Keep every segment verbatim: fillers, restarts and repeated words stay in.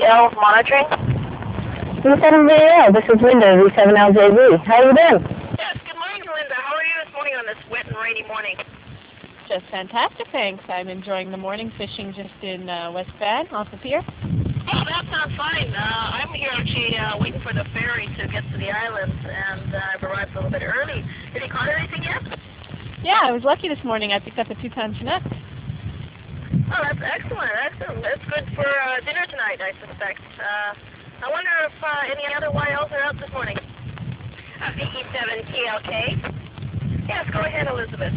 L monitoring. V seven V E L, this is Linda, V seven L J V. How are you doing? Yes, good morning, Linda. How are you this morning on this wet and rainy morning? Just fantastic, thanks. I'm enjoying the morning fishing just in uh, West Van, off the pier. Oh, that sounds fine. Uh, I'm here actually uh, waiting for the ferry to get to the islands, and uh, I've arrived a little bit early. Have you caught anything yet? Yeah, I was lucky this morning. I picked up a two-ton Chinook. Oh, that's excellent, excellent. That's good for uh, dinner tonight, I suspect. Uh, I wonder if uh, any other Y Ls are out this morning. Uh, V E seven T L K. Yes, go ahead, Elizabeth.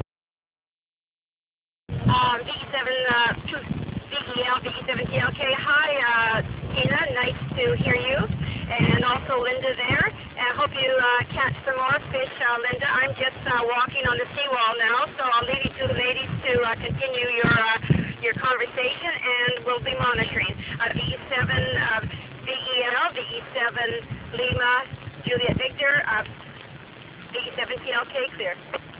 Um, V E seven, uh, V E L, V E seven T L K. Hi, uh, Tina, nice to hear you. And also Linda there. I hope you uh, catch some more fish, uh, Linda. I'm just uh, walking on the seawall now, so I'll leave you two ladies to uh, continue your uh, your conversation, and we'll be monitoring. Uh, V E seven, uh, V E L, V E seven Lima, Juliet Victor, uh, V E seven T L K, clear.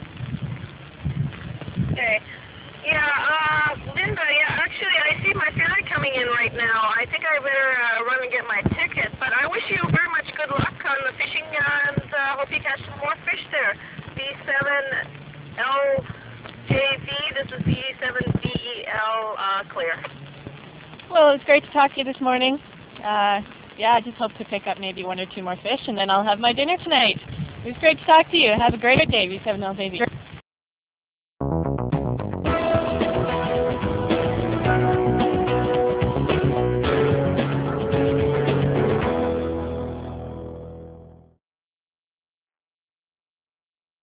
Okay. Yeah, uh, Linda, yeah, actually I see my ferry coming in right now. I think I better uh, run and get my ticket, but I wish you very much good luck on the fishing, uh, and uh, hope you catch some more fish there. V seven L J V, this is V seven V E L, uh, clear. Well, it was great to talk to you this morning. Uh, yeah, I just hope to pick up maybe one or two more fish, and then I'll have my dinner tonight. It was great to talk to you. Have a great day, V seven L J V.